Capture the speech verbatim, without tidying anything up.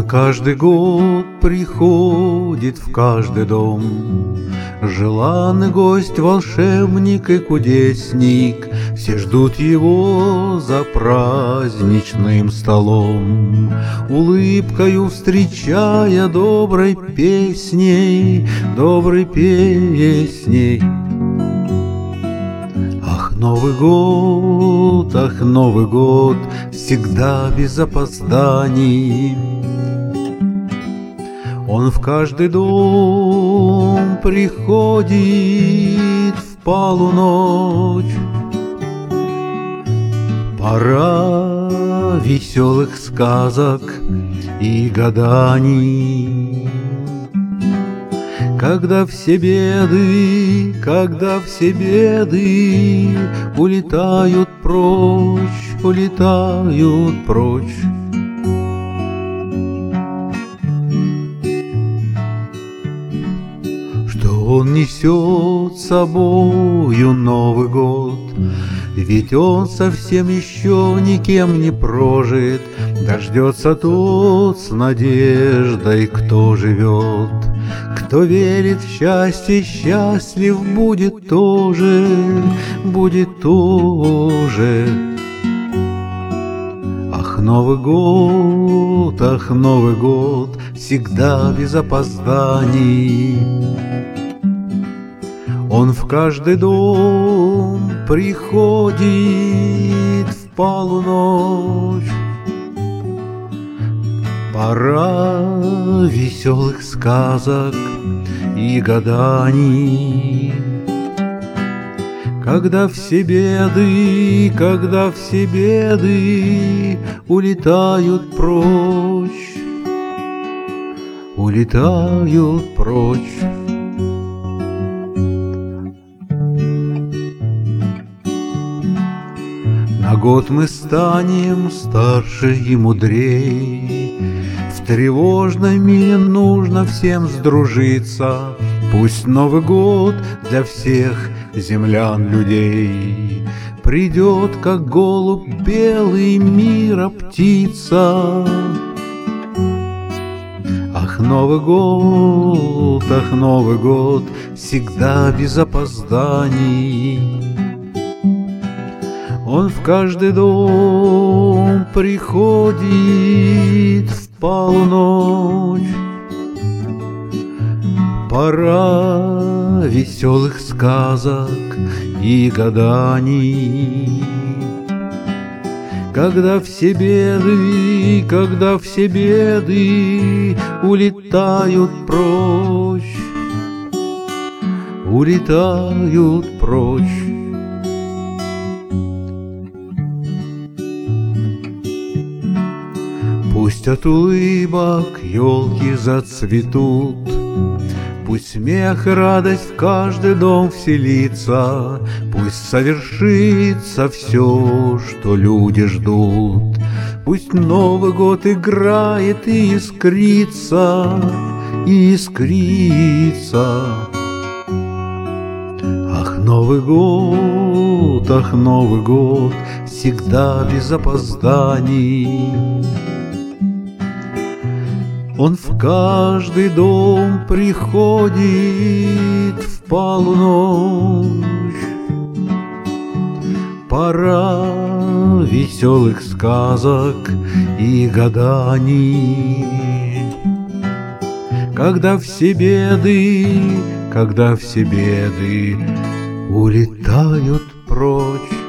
каждый год приходит в каждый дом, желанный гость, волшебник и кудесник. Все ждут его за праздничным столом, улыбкою встречая доброй песней, доброй песней. Ах, Новый год, ах, Новый год, всегда без опозданий. Он в каждый дом приходит в полуночь. Пора веселых сказок и гаданий, когда все беды, когда все беды улетают прочь, улетают прочь. Что он несет с собою Новый год? Ведь он совсем еще никем не прожит. Дождется тот с надеждой, кто живет. Кто верит в счастье, счастлив будет тоже, будет тоже. Ах, Новый год, ах, Новый год, всегда без опозданий. Он в каждый дом приходит в полуночь. Пора веселых сказок и гаданий, когда все беды, когда все беды улетают прочь, улетают прочь. На год мы станем старше и мудрей. В тревожном мире нужно всем сдружиться. Пусть Новый год для всех землян людей придет, как голубь белый мира птица. Ах, Новый год, ах, Новый год, всегда без опозданий. Он в каждый дом приходит в полночь. Пора веселых сказок и гаданий, когда все беды, когда все беды улетают прочь, улетают прочь. Пусть от улыбок елки зацветут, пусть смех и радость в каждый дом вселится, пусть совершится все, что люди ждут. Пусть Новый год играет и искрится, и искрится. Ах, Новый год, ах, Новый год, всегда без опозданий. Он в каждый дом приходит в полночь. Пора веселых сказок и гаданий, когда все беды, когда все беды улетают прочь.